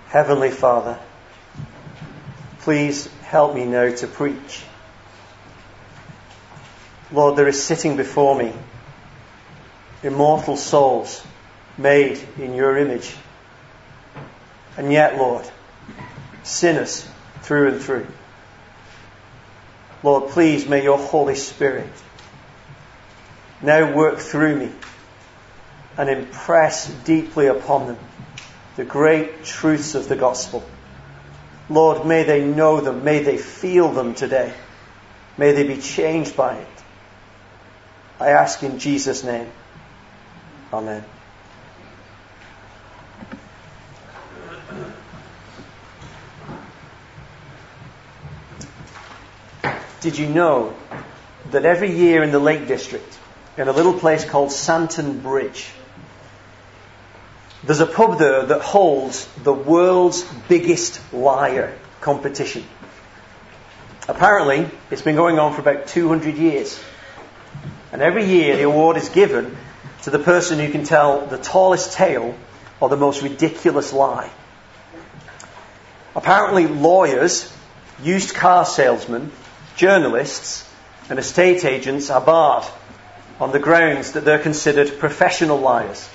Heavenly Father, please help me now to preach. Lord, there is sitting before me immortal souls made in your image. And yet, Lord, sinners through and through. Lord, please may your Holy Spirit now work through me and impress deeply upon them the great truths of the gospel. Lord, may they know them, may they feel them today. May they be changed by it. I ask in Jesus' name. Amen. Did you know that every year in the Lake District, in a little place called Santon Bridge, there's a pub there that holds the world's biggest liar competition? Apparently, it's been going on for about 200 years. And every year the award is given to the person who can tell the tallest tale or the most ridiculous lie. Apparently lawyers, used car salesmen, journalists and estate agents are barred on the grounds that they're considered professional liars.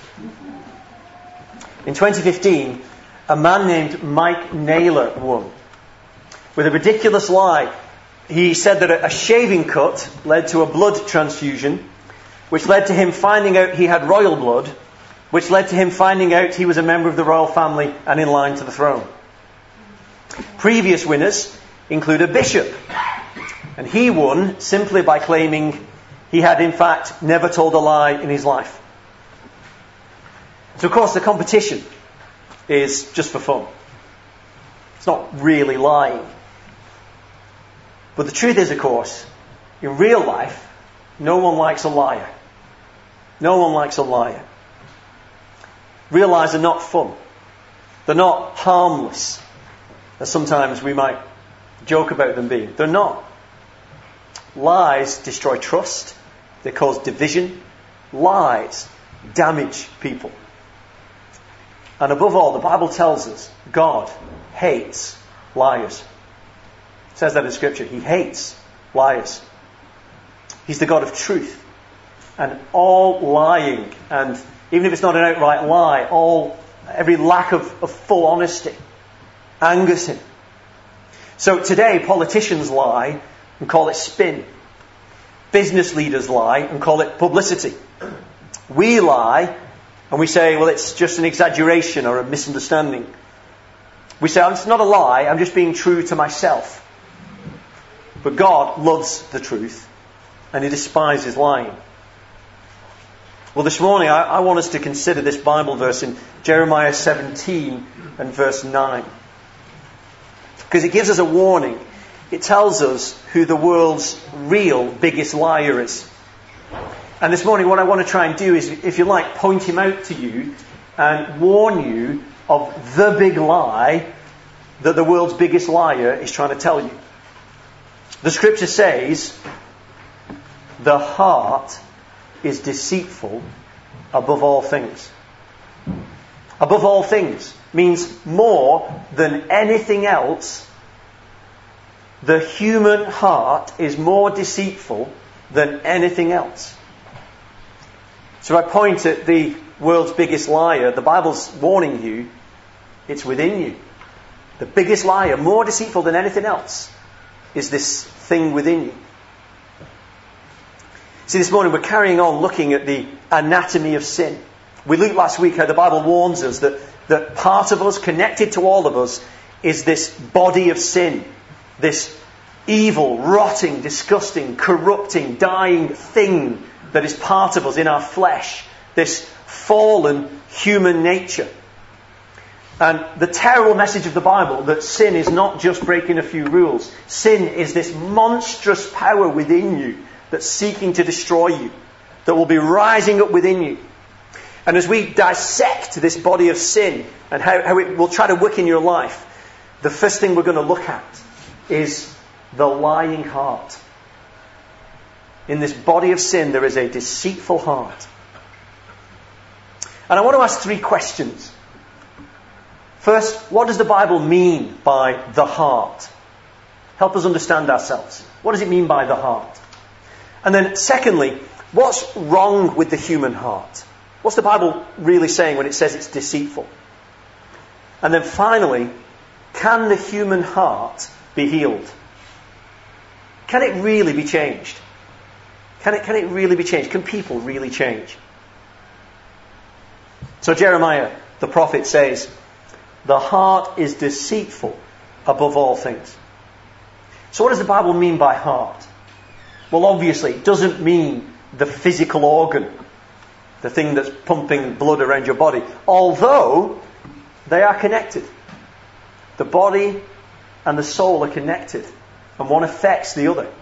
In 2015, a man named Mike Naylor won with a ridiculous lie. He said that a shaving cut led to a blood transfusion, which led to him finding out he had royal blood, which led to him finding out he was a member of the royal family and in line to the throne. Previous winners include a bishop, and he won simply by claiming he had in fact never told a lie in his life. So of course the competition is just for fun. It's not really lying. But the truth is, of course, in real life, no one likes a liar. No one likes a liar. Real lies are not fun. They're not harmless, as sometimes we might joke about them being. They're not. Lies destroy trust. They cause division. Lies damage people. And above all, the Bible tells us God hates liars. It says that in Scripture. He hates liars. He's the God of truth. And all lying, and even if it's not an outright lie, every lack of full honesty angers him. So today, politicians lie and call it spin. Business leaders lie and call it publicity. We lie and we say, well, it's just an exaggeration or a misunderstanding. We say, it's not a lie, I'm just being true to myself. But God loves the truth and He despises lying. Well, this morning I want us to consider this Bible verse in Jeremiah 17 and verse 9. Because it gives us a warning. It tells us who the world's real biggest liar is. And this morning what I want to try and do is, if you like, point him out to you and warn you of the big lie that the world's biggest liar is trying to tell you. The Scripture says, the heart is deceitful above all things. Above all things means more than anything else. The human heart is more deceitful than anything else. So I point at the world's biggest liar. The Bible's warning you, it's within you. The biggest liar, more deceitful than anything else, is this thing within you. See, this morning we're carrying on looking at the anatomy of sin. We looked last week how the Bible warns us that part of us, connected to all of us, is this body of sin. This evil, rotting, disgusting, corrupting, dying thing that is part of us in our flesh. This fallen human nature. And the terrible message of the Bible that sin is not just breaking a few rules. Sin is this monstrous power within you that's seeking to destroy you, that will be rising up within you. And as we dissect this body of sin and how it will try to work in your life, the first thing we're going to look at is the lying heart. In this body of sin, there is a deceitful heart. And I want to ask three questions. First, what does the Bible mean by the heart? Help us understand ourselves. What does it mean by the heart? And then secondly, what's wrong with the human heart? What's the Bible really saying when it says it's deceitful? And then finally, can the human heart be healed? Can it really be changed? Can it really be changed? Can people really change? So Jeremiah, the prophet, says, the heart is deceitful above all things. So what does the Bible mean by heart? Well, obviously, it doesn't mean the physical organ, the thing that's pumping blood around your body, although they are connected. The body and the soul are connected, and one affects the other.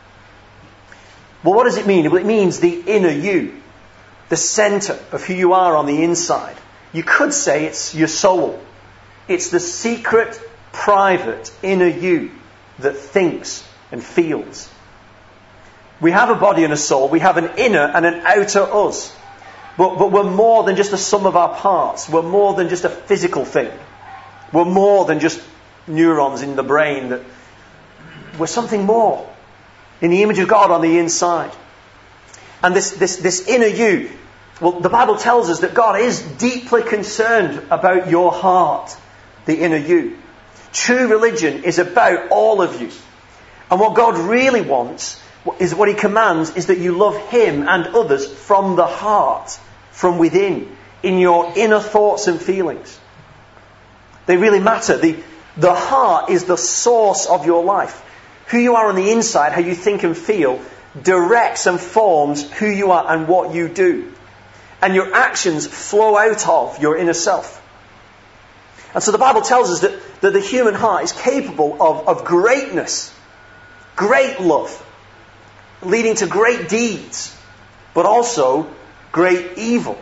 Well, what does it mean? Well, it means the inner you, the centre of who you are on the inside. You could say it's your soul. It's the secret, private, inner you that thinks and feels. We have a body and a soul. We have an inner and an outer us. But we're more than just the sum of our parts. We're more than just a physical thing. We're more than just neurons in the brain. We're something more. In the image of God on the inside. And this inner you, well, the Bible tells us that God is deeply concerned about your heart, the inner you. True religion is about all of you. And what God really wants, is what He commands, is that you love Him and others from the heart, from within, in your inner thoughts and feelings. They really matter. The heart is the source of your life. Who you are on the inside, how you think and feel, directs and forms who you are and what you do. And your actions flow out of your inner self. And so the Bible tells us that the human heart is capable of greatness, great love, leading to great deeds, but also great evil.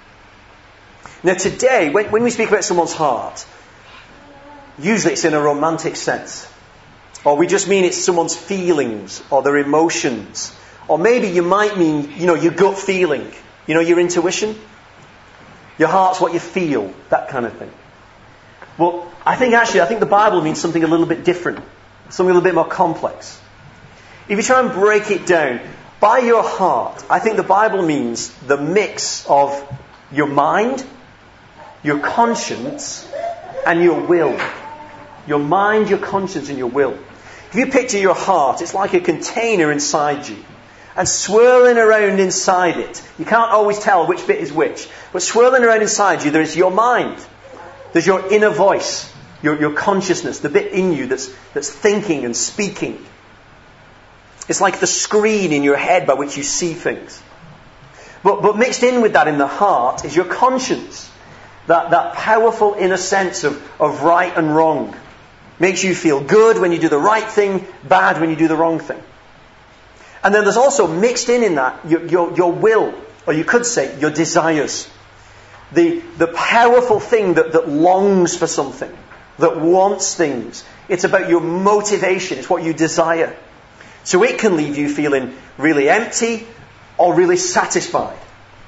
Now today, when we speak about someone's heart, usually it's in a romantic sense. Or we just mean it's someone's feelings or their emotions. Or maybe you might mean, your gut feeling. Your intuition. Your heart's what you feel. That kind of thing. Well, I think the Bible means something a little bit different. Something a little bit more complex. If you try and break it down, by your heart, I think the Bible means the mix of your mind, your conscience, and your will. Your mind, your conscience, and your will. If you picture your heart, it's like a container inside you. And swirling around inside it, you can't always tell which bit is which, but swirling around inside you, there is your mind. There's your inner voice, your consciousness, the bit in you that's thinking and speaking. It's like the screen in your head by which you see things. But mixed in with that in the heart is your conscience. That powerful inner sense of right and wrong. Makes you feel good when you do the right thing, bad when you do the wrong thing. And then there's also mixed in that your will, or you could say your desires. The powerful thing that longs for something, that wants things. It's about your motivation, it's what you desire. So it can leave you feeling really empty or really satisfied.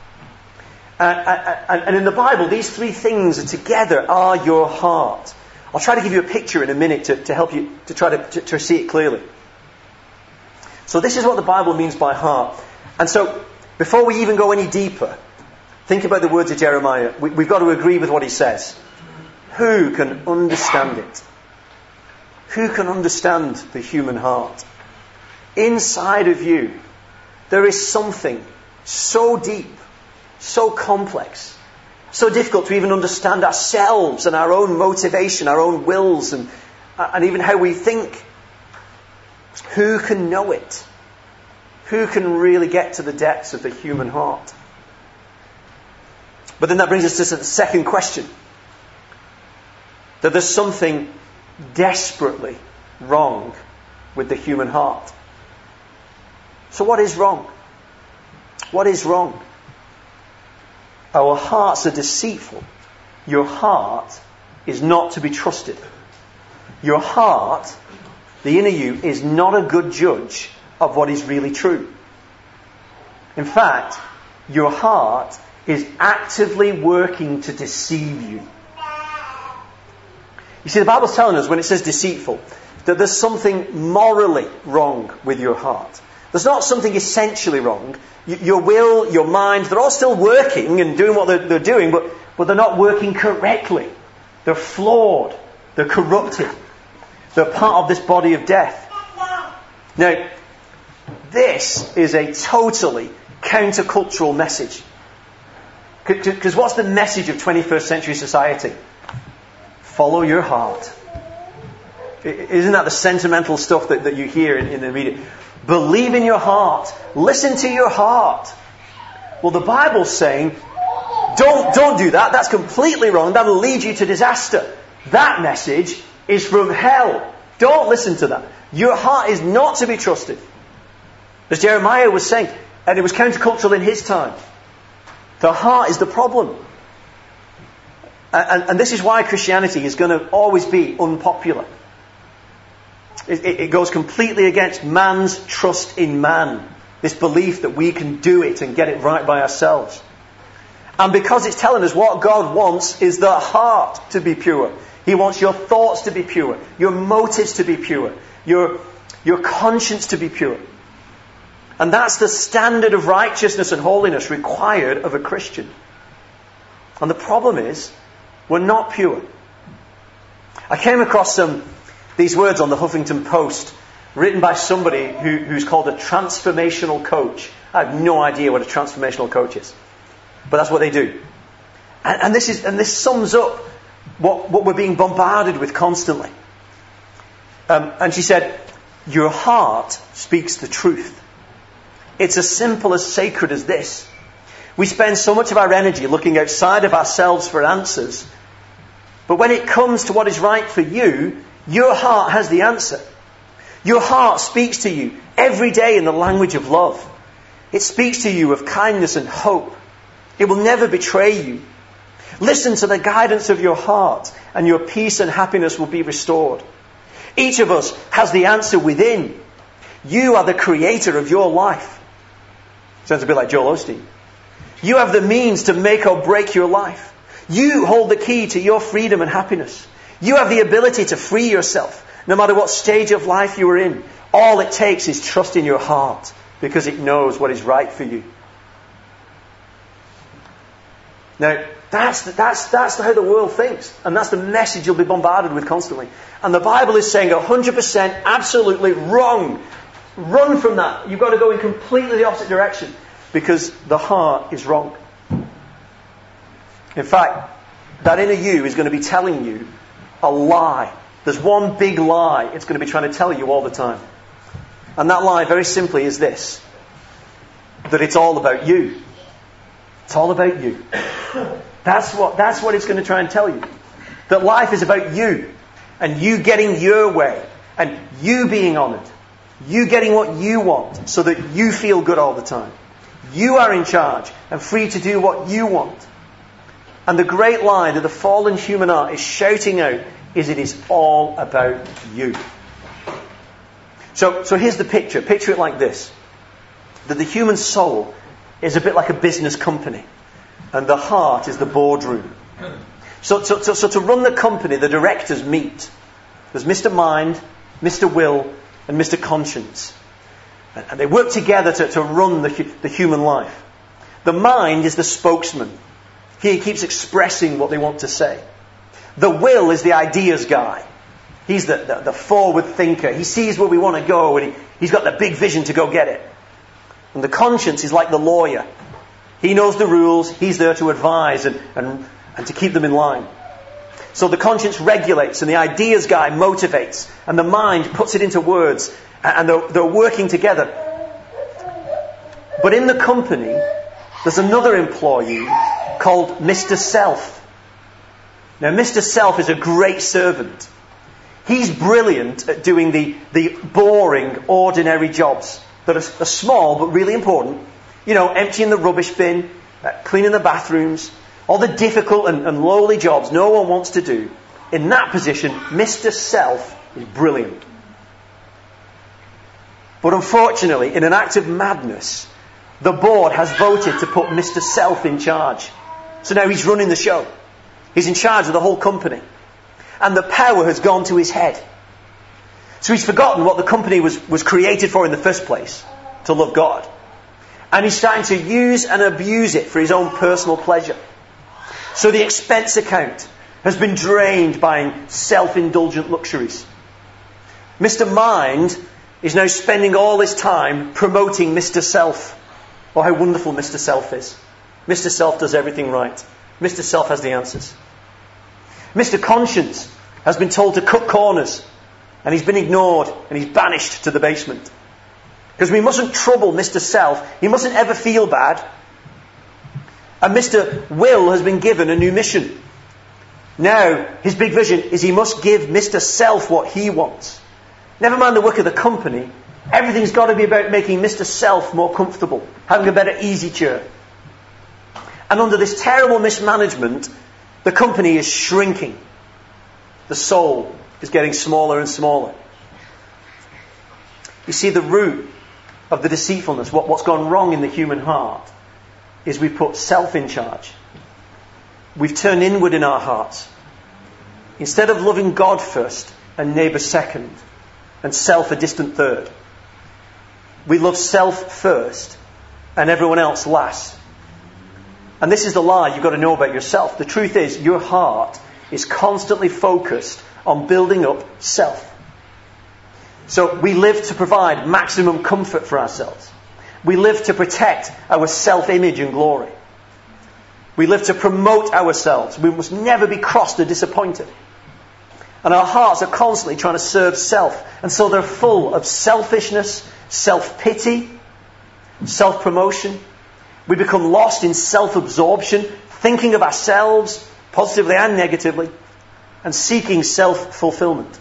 And in the Bible, these three things together are your heart. I'll try to give you a picture in a minute to help you to try to see it clearly. So this is what the Bible means by heart. And so, before we even go any deeper, think about the words of Jeremiah. We've got to agree with what he says. Who can understand it? Who can understand the human heart? Inside of you, there is something so deep, so complex, so difficult to even understand ourselves and our own motivation, our own wills, and even how we think. Who can know it? Who can really get to the depths of the human heart? But then that brings us to the second question. That there's something desperately wrong with the human heart. So what is wrong? What is wrong? Our hearts are deceitful. Your heart is not to be trusted. Your heart, the inner you, is not a good judge of what is really true. In fact, your heart is actively working to deceive you. You see, the Bible's telling us when it says deceitful, that there's something morally wrong with your heart. There's not something essentially wrong. Your will, your mind, they're all still working and doing what they're doing, but they're not working correctly. They're flawed. They're corrupted. They're part of this body of death. Now, this is a totally countercultural message. Because what's the message of 21st century society? Follow your heart. Isn't that the sentimental stuff that you hear in the media? Believe in your heart. Listen to your heart. Well, the Bible's saying, don't do that. That's completely wrong. That'll lead you to disaster. That message is from hell. Don't listen to that. Your heart is not to be trusted. As Jeremiah was saying, and it was countercultural in his time. The heart is the problem. And this is why Christianity is going to always be unpopular. It goes completely against man's trust in man. This belief that we can do it and get it right by ourselves. And because it's telling us what God wants is the heart to be pure. He wants your thoughts to be pure. Your motives to be pure. Your conscience to be pure. And that's the standard of righteousness and holiness required of a Christian. And the problem is, we're not pure. I came across these words on the Huffington Post, written by somebody who's called a transformational coach. I have no idea what a transformational coach is, but that's what they do. And this sums up what we're being bombarded with constantly. And she said, your heart speaks the truth. It's as simple as sacred as this. We spend so much of our energy looking outside of ourselves for answers. But when it comes to what is right for you, your heart has the answer. Your heart speaks to you every day in the language of love. It speaks to you of kindness and hope. It will never betray you. Listen to the guidance of your heart, and your peace and happiness will be restored. Each of us has the answer within. You are the creator of your life. Sounds a bit like Joel Osteen. You have the means to make or break your life. You hold the key to your freedom and happiness. You have the ability to free yourself, no matter what stage of life you are in. All it takes is trust in your heart, because it knows what is right for you. Now, that's how the world thinks. And that's the message you'll be bombarded with constantly. And the Bible is saying 100% absolutely wrong. Run from that. You've got to go in completely the opposite direction. Because the heart is wrong. In fact, that inner you is going to be telling you a lie. There's one big lie it's going to be trying to tell you all the time. And that lie, very simply, is this. That it's all about you. It's all about you. That's what it's going to try and tell you. That life is about you. And you getting your way. And you being honoured. You getting what you want. So that you feel good all the time. You are in charge. And free to do what you want. And the great lie that the fallen human heart is shouting out is it is all about you. So here's the picture. Picture it like this. That the human soul is a bit like a business company. And the heart is the boardroom. So to run the company, the directors meet. There's Mr. Mind, Mr. Will, and Mr. Conscience. And they work together to run the human life. The mind is the spokesman. He keeps expressing what they want to say. The will is the ideas guy. He's the forward thinker. He sees where we want to go and he's got the big vision to go get it. And the conscience is like the lawyer. He knows the rules. He's there to advise and to keep them in line. So the conscience regulates and the ideas guy motivates. And the mind puts it into words. And they're working together. But in the company, there's another employee called Mr. Self. Now, Mr. Self is a great servant. He's brilliant at doing the boring, ordinary jobs that are small but really important. You know, emptying the rubbish bin, cleaning the bathrooms, all the difficult and lowly jobs no one wants to do. In that position, Mr. Self is brilliant. But unfortunately, in an act of madness, the board has voted to put Mr. Self in charge. So now he's running the show. He's in charge of the whole company. and the power has gone to his head. So he's forgotten what the company was created for in the first place, to love God. And he's starting to use and abuse it for his own personal pleasure. So the expense account has been drained buying self-indulgent luxuries. Mr. Mind is now spending all his time promoting Mr. Self. Oh, how wonderful Mr. Self is. Mr. Self does everything right. Mr. Self has the answers. Mr. Conscience has been told to cut corners, and he's been ignored, and he's banished to the basement. Because we mustn't trouble Mr. Self. He mustn't ever feel bad. And Mr. Will has been given a new mission. Now, his big vision is he must give Mr. Self what he wants. Never mind the work of the company. Everything's got to be about making Mr. Self more comfortable, having a better easy chair. And under this terrible mismanagement, the company is shrinking. The soul is getting smaller and smaller. You see, the root of the deceitfulness, what's gone wrong in the human heart, is we put self in charge. We've turned inward in our hearts. Instead of loving God first and neighbour second and self a distant third, we love self first and everyone else last. And this is the lie you've got to know about yourself. The truth is, your heart is constantly focused on building up self. So we live to provide maximum comfort for ourselves. We live to protect our self-image and glory. We live to promote ourselves. We must never be crossed or disappointed. And our hearts are constantly trying to serve self. And so they're full of selfishness, self-pity, self-promotion. We become lost in self-absorption, thinking of ourselves, positively and negatively, and seeking self-fulfillment.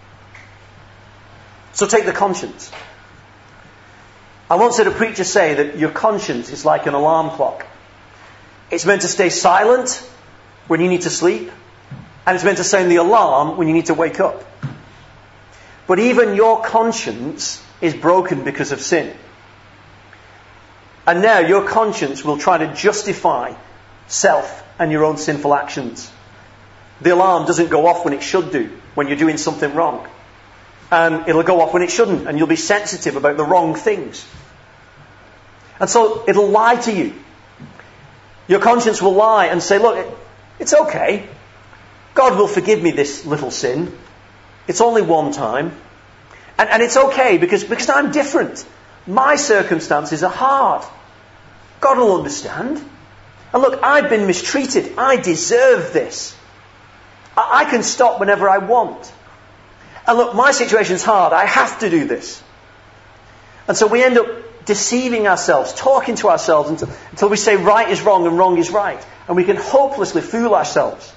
So take the conscience. I once heard a preacher say that your conscience is like an alarm clock. It's meant to stay silent when you need to sleep, and it's meant to sound the alarm when you need to wake up. But even your conscience is broken because of sin. And now your conscience will try to justify self and your own sinful actions. The alarm doesn't go off when it should do, when you're doing something wrong. And it'll go off when it shouldn't, and you'll be sensitive about the wrong things. And so it'll lie to you. Your conscience will lie and say, look, it's okay. God will forgive me this little sin. It's only one time. And it's okay because I'm different. My circumstances are hard. God will understand. And look, I've been mistreated. I deserve this. I can stop whenever I want. And look, my situation's hard. I have to do this. And so we end up deceiving ourselves, talking to ourselves until we say right is wrong and wrong is right. And we can hopelessly fool ourselves.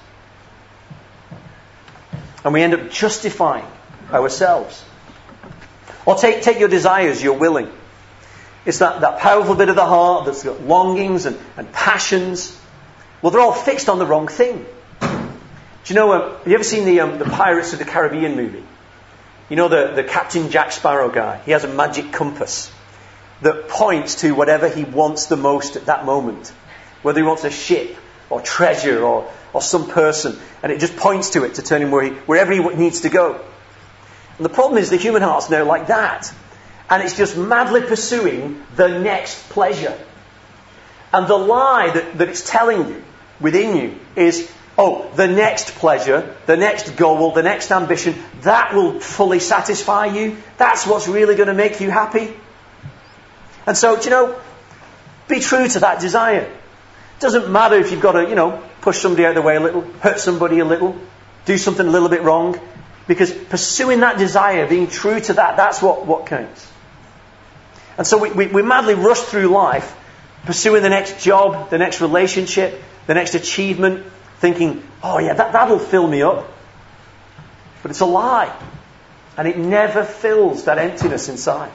And we end up justifying ourselves. Or take your desires, your willing. It's that powerful bit of the heart that's got longings and passions. Well, they're all fixed on the wrong thing. Do you know, have you ever seen the Pirates of the Caribbean movie? You know the Captain Jack Sparrow guy? He has a magic compass that points to whatever he wants the most at that moment. Whether he wants a ship or treasure or some person. And it just points to it to turn him wherever he needs to go. And the problem is the human heart's now like that. And it's just madly pursuing the next pleasure. And the lie that it's telling you within you is, oh, the next pleasure, the next goal, the next ambition, that will fully satisfy you. That's what's really going to make you happy. And so, do you know, be true to that desire. It doesn't matter if you've got to, push somebody out of the way a little, hurt somebody a little, do something a little bit wrong. Because pursuing that desire, being true to that, that's what counts. And so we madly rush through life, pursuing the next job, the next relationship, the next achievement, thinking, oh yeah, that'll fill me up. But it's a lie. And it never fills that emptiness inside.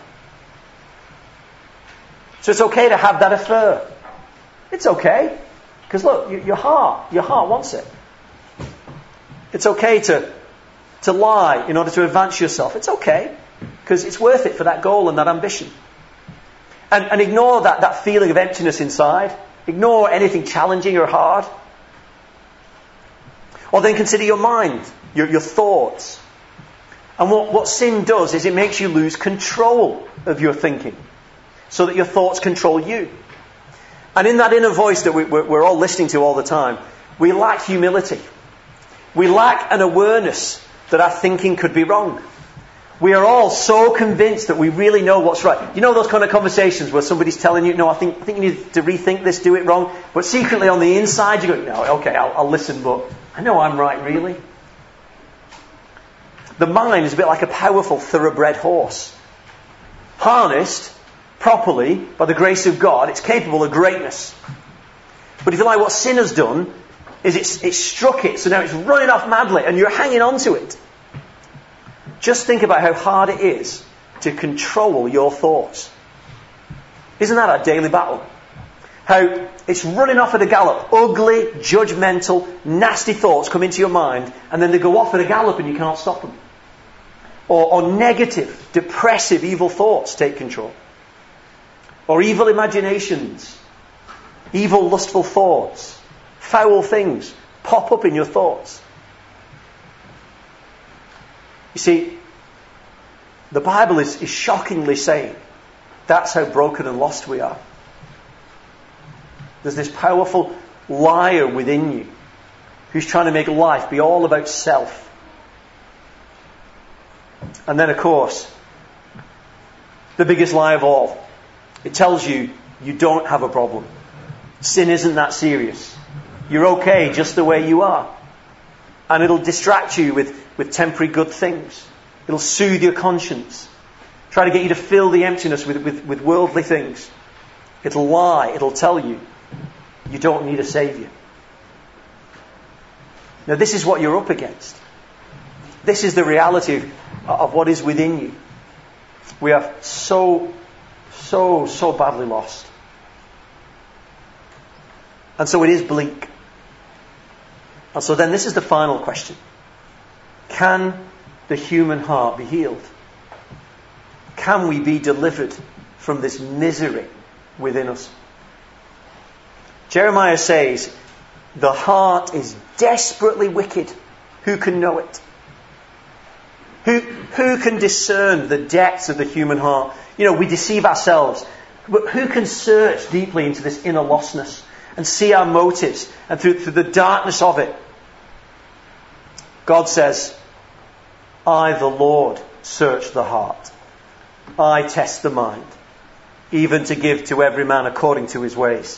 So it's okay to have that affair. It's okay. Because look, your heart wants it. It's okay to lie in order to advance yourself. It's okay. Because it's worth it for that goal and that ambition. And ignore that feeling of emptiness inside. Ignore anything challenging or hard. Or then consider your mind. your thoughts. And what sin does is it makes you lose control of your thinking, so that your thoughts control you. And in that inner voice that we're all listening to all the time, we lack humility. We lack an awareness that our thinking could be wrong. We are all so convinced that we really know what's right. You know those kind of conversations where somebody's telling you, no, I think you need to rethink this, do it wrong. But secretly on the inside you go, no, okay, I'll listen, but I know I'm right, really. The mind is a bit like a powerful thoroughbred horse. Harnessed properly by the grace of God, it's capable of greatness. But if you like, what sin has done is it's struck it, so now it's running off madly and you're hanging on to it. Just think about how hard it is to control your thoughts. Isn't that our daily battle? How it's running off at a gallop. Ugly, judgmental, nasty thoughts come into your mind and then they go off at a gallop and you can't stop them. Or negative, depressive, evil thoughts take control. Or evil imaginations, evil, lustful thoughts, foul things pop up in your thoughts. You see, the Bible is shockingly saying that's how broken and lost we are. There's this powerful liar within you who's trying to make life be all about self. And then, of course, the biggest lie of all. It tells you you don't have a problem. Sin isn't that serious. You're okay just the way you are. And it'll distract you with temporary good things. It'll soothe your conscience. Try to get you to fill the emptiness with worldly things. It'll lie. It'll tell you you don't need a saviour. Now this is what you're up against. This is the reality of what is within you. We are so badly lost. And so it is bleak. And so then this is the final question. Can the human heart be healed? Can we be delivered from this misery within us? Jeremiah says, the heart is desperately wicked. Who can know it? Who can discern the depths of the human heart? You know, we deceive ourselves. But who can search deeply into this inner lostness and see our motives and through the darkness of it? God says, I, the Lord, search the heart. I test the mind, even to give to every man according to his ways.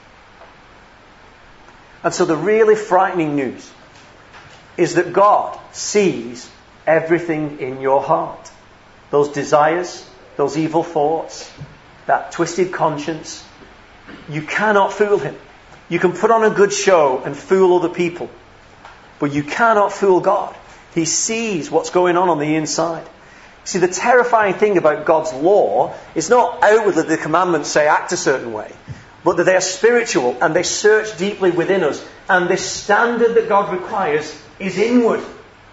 And so the really frightening news is that God sees everything in your heart. Those desires, those evil thoughts, that twisted conscience. You cannot fool him. You can put on a good show and fool other people, but you cannot fool God. He sees what's going on the inside. See, the terrifying thing about God's law is not outwardly the commandments say act a certain way, but that they are spiritual and they search deeply within us. And this standard that God requires is inward.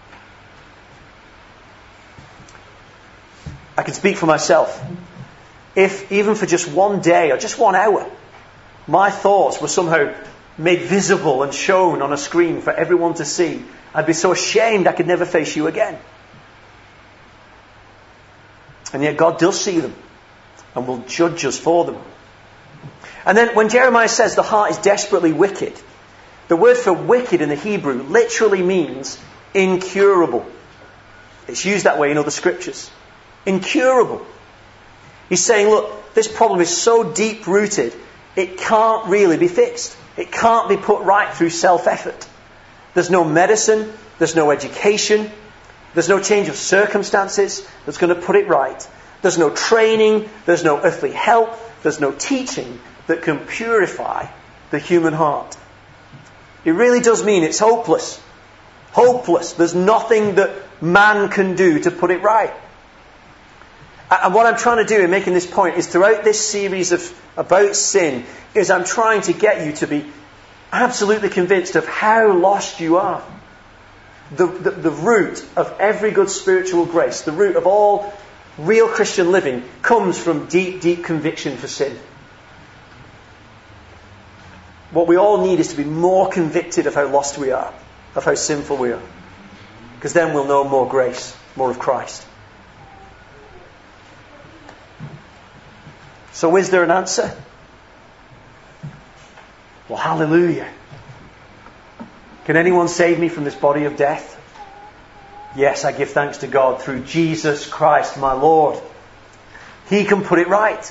I can speak for myself. If, even for just one day or just 1 hour, my thoughts were somehow made visible and shown on a screen for everyone to see, I'd be so ashamed I could never face you again. And yet God does see them and will judge us for them. And then when Jeremiah says the heart is desperately wicked, the word for wicked in the Hebrew literally means incurable. It's used that way in other scriptures. Incurable. He's saying, look, this problem is so deep-rooted, it can't really be fixed. It can't be put right through self-effort. There's no medicine, there's no education, there's no change of circumstances that's going to put it right. There's no training, there's no earthly help, there's no teaching that can purify the human heart. It really does mean it's hopeless. Hopeless. There's nothing that man can do to put it right. And what I'm trying to do in making this point is throughout this series about sin, is I'm trying to get you to be absolutely convinced of how lost you are. The root of every good spiritual grace, the root of all real Christian living, comes from deep, deep conviction for sin. What we all need is to be more convicted of how lost we are, of how sinful we are. Because then we'll know more grace, more of Christ. So is there an answer? Well, hallelujah. Can anyone save me from this body of death? Yes, I give thanks to God through Jesus Christ, my Lord. He can put it right.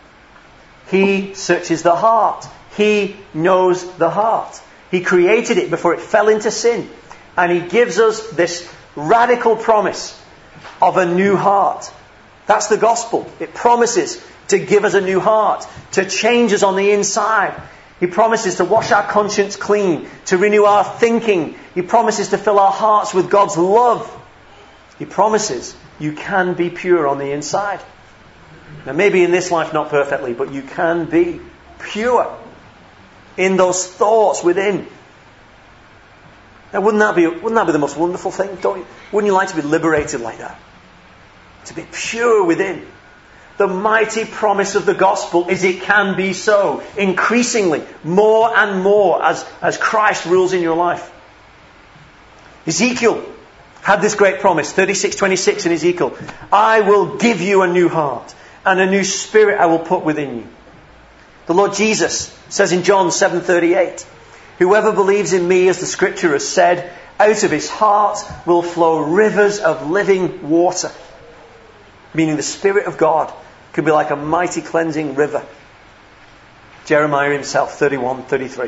He searches the heart. He knows the heart. He created it before it fell into sin. And He gives us this radical promise of a new heart. That's the gospel. It promises to give us a new heart, to change us on the inside. He promises to wash our conscience clean, to renew our thinking. He promises to fill our hearts with God's love. He promises you can be pure on the inside. Now maybe in this life not perfectly, but you can be pure in those thoughts within. Now wouldn't that be the most wonderful thing? Wouldn't you like to be liberated like that? To be pure within. The mighty promise of the gospel is it can be so. Increasingly, more and more as Christ rules in your life. Ezekiel had this great promise, 36:26 in Ezekiel. I will give you a new heart and a new spirit I will put within you. The Lord Jesus says in John 7:38, whoever believes in me, as the scripture has said, out of his heart will flow rivers of living water. Meaning the Spirit of God can be like a mighty cleansing river. Jeremiah himself, 31:33.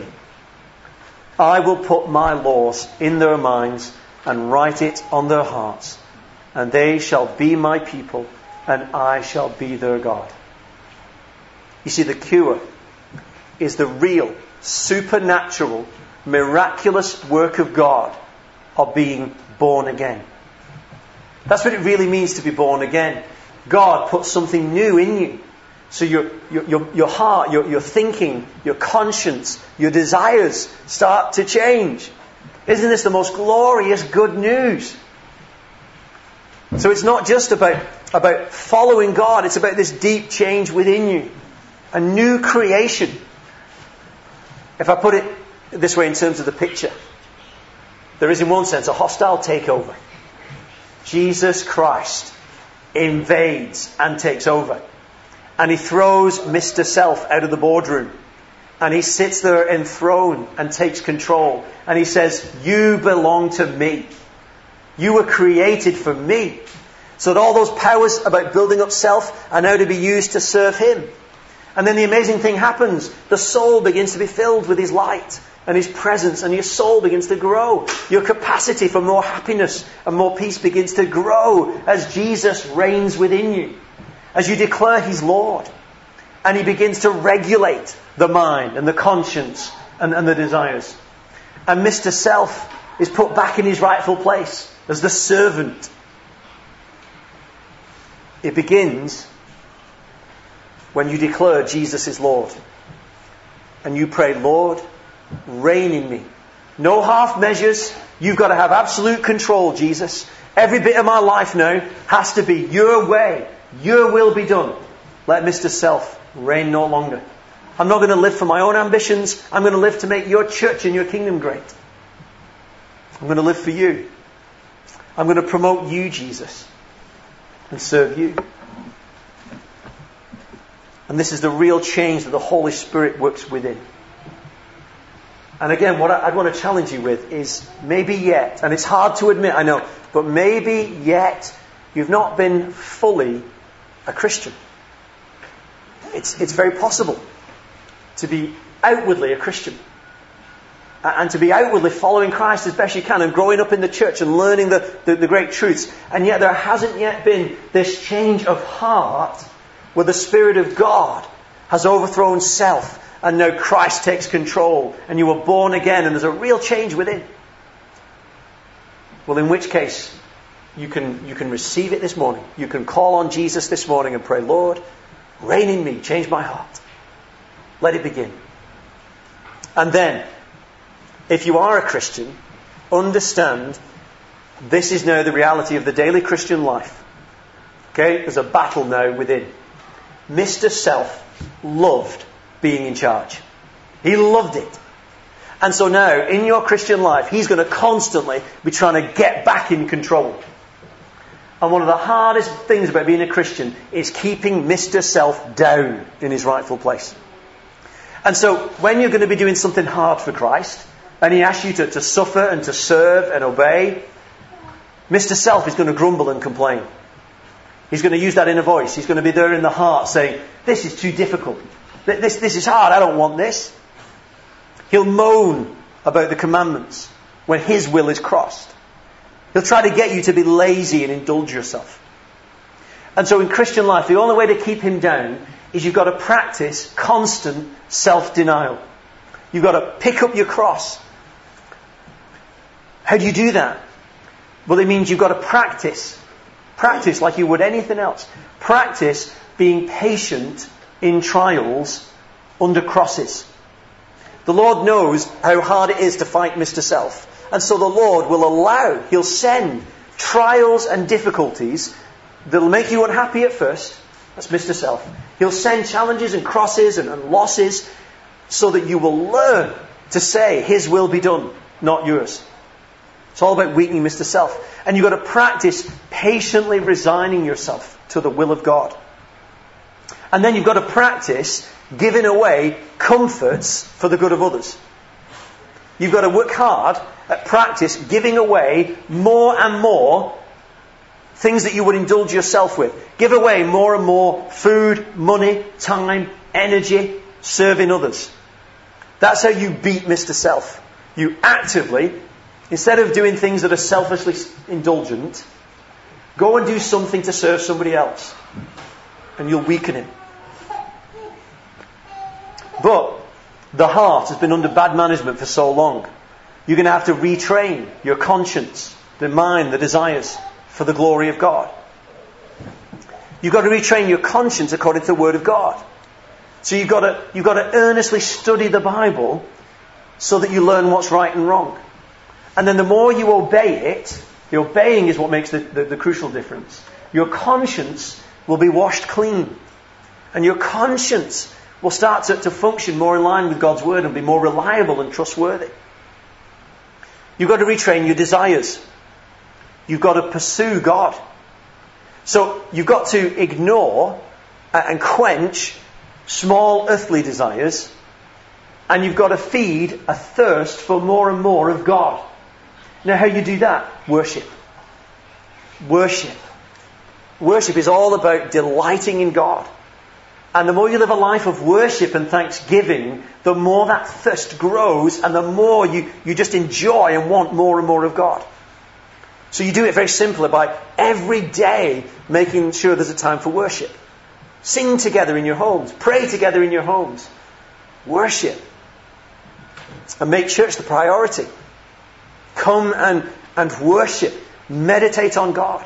I will put my laws in their minds and write it on their hearts, and they shall be my people, and I shall be their God. You see, the cure is the real, supernatural, miraculous work of God of being born again. That's what it really means to be born again. God puts something new in you. So your heart, your thinking, your conscience, your desires start to change. Isn't this the most glorious good news? So it's not just about following God. It's about this deep change within you. A new creation. If I put it this way in terms of the picture, there is in one sense a hostile takeover. Jesus Christ invades and takes over. And He throws Mr. Self out of the boardroom. And He sits there enthroned and takes control. And He says, you belong to me. You were created for me. So that all those powers about building up self are now to be used to serve Him. And then the amazing thing happens. The soul begins to be filled with His light and His presence, and your soul begins to grow. Your capacity for more happiness and more peace begins to grow as Jesus reigns within you. As you declare He's Lord. And He begins to regulate the mind and the conscience and the desires. And Mr. Self is put back in his rightful place as the servant. It begins when you declare Jesus is Lord. And you pray, Lord, reign in me. No half measures. You've got to have absolute control, Jesus. Every bit of my life now has to be your way. Your will be done. Let Mr. Self reign no longer. I'm not going to live for my own ambitions. I'm going to live to make your church and your kingdom great. I'm going to live for you. I'm going to promote you, Jesus, and serve you. And this is the real change that the Holy Spirit works within. And again, what I'd want to challenge you with is maybe yet, and it's hard to admit, I know, but maybe yet you've not been fully a Christian. It's very possible to be outwardly a Christian. And to be outwardly following Christ as best you can and growing up in the church and learning the great truths. And yet there hasn't yet been this change of heart where the Spirit of God has overthrown self and now Christ takes control and you are born again and there's a real change within. Well, in which case you can receive it this morning. You can call on Jesus this morning and pray, Lord, reign in me, change my heart. Let it begin. And then, if you are a Christian, understand this is now the reality of the daily Christian life. Okay? There's a battle now within. Mr. Self loved being in charge. He loved it. And so now, in your Christian life, he's going to constantly be trying to get back in control. And one of the hardest things about being a Christian is keeping Mr. Self down in his rightful place. And so, when you're going to be doing something hard for Christ, and he asks you to suffer and to serve and obey, Mr. Self is going to grumble and complain. He's going to use that inner voice. He's going to be there in the heart saying, this is too difficult. This is hard. I don't want this. He'll moan about the commandments when his will is crossed. He'll try to get you to be lazy and indulge yourself. And so in Christian life, the only way to keep him down is you've got to practice constant self-denial. You've got to pick up your cross. How do you do that? Well, it means you've got to practice. Practice like you would anything else. Practice being patient in trials under crosses. The Lord knows how hard it is to fight Mr. Self. And so the Lord will allow, he'll send trials and difficulties that'll make you unhappy at first. That's Mr. Self. He'll send challenges and crosses and losses so that you will learn to say, his will be done, not yours. It's all about weakening Mr. Self. And you've got to practice patiently resigning yourself to the will of God. And then you've got to practice giving away comforts for the good of others. You've got to work hard at practice giving away more and more things that you would indulge yourself with. Give away more and more food, money, time, energy, serving others. That's how you beat Mr. Self. You actively, instead of doing things that are selfishly indulgent, go and do something to serve somebody else. And you'll weaken him. But the heart has been under bad management for so long. You're going to have to retrain your conscience, the mind, the desires for the glory of God. You've got to retrain your conscience according to the Word of God. So you've got to earnestly study the Bible so that you learn what's right and wrong. And then the more you obey it, the obeying is what makes the crucial difference. Your conscience will be washed clean. And your conscience will start to function more in line with God's Word and be more reliable and trustworthy. You've got to retrain your desires. You've got to pursue God. So you've got to ignore and quench small earthly desires, and you've got to feed a thirst for more and more of God. Now, how you do that? Worship. Worship. Worship is all about delighting in God. And the more you live a life of worship and thanksgiving, the more that thirst grows and the more you just enjoy and want more and more of God. So you do it very simply by every day making sure there's a time for worship. Sing together in your homes. Pray together in your homes. Worship. And make church the priority. Come and worship. Meditate on God.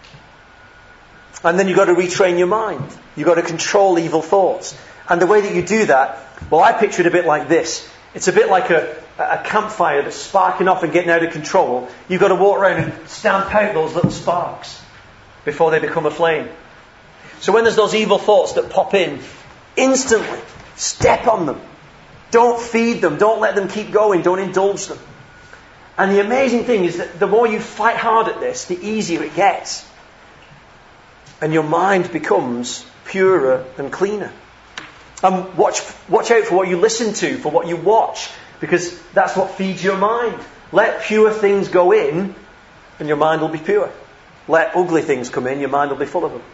And then you've got to retrain your mind. You've got to control evil thoughts. And the way that you do that, well, I picture it a bit like this. It's a bit like a campfire that's sparking off and getting out of control. You've got to walk around and stamp out those little sparks before they become a flame. So when there's those evil thoughts that pop in, instantly step on them. Don't feed them. Don't let them keep going. Don't indulge them. And the amazing thing is that the more you fight hard at this, the easier it gets. And your mind becomes purer and cleaner. And watch out for what you listen to, for what you watch, because that's what feeds your mind. Let pure things go in, and your mind will be pure. Let ugly things come in, your mind will be full of them.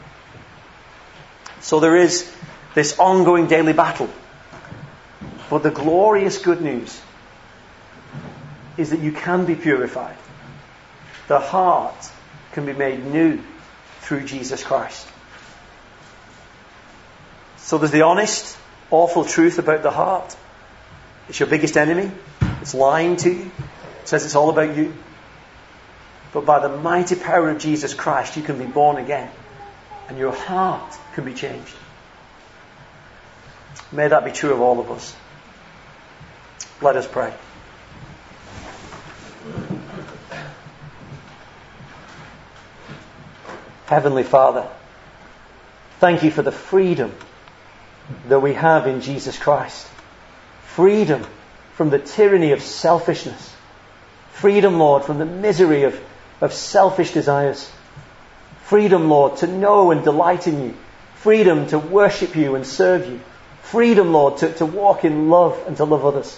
So there is this ongoing daily battle. But the glorious good news is that you can be purified. The heart can be made new through Jesus Christ. So there's the honest, awful truth about the heart. It's your biggest enemy. It's lying to you. It says it's all about you. But by the mighty power of Jesus Christ, you can be born again. And your heart can be changed. May that be true of all of us. Let us pray. Heavenly Father, thank you for the freedom that we have in Jesus Christ. Freedom from the tyranny of selfishness. Freedom, Lord, from the misery of selfish desires. Freedom, Lord, to know and delight in you. Freedom to worship you and serve you. Freedom, Lord, to walk in love and to love others.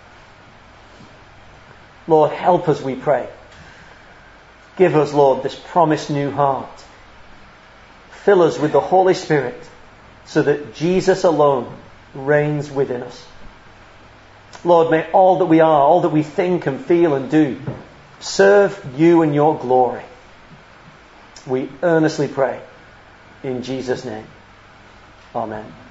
Lord, help us, we pray. Give us, Lord, this promised new heart. Fill us with the Holy Spirit so that Jesus alone reigns within us. Lord, may all that we are, all that we think and feel and do, serve you and your glory. We earnestly pray in Jesus' name. Amen.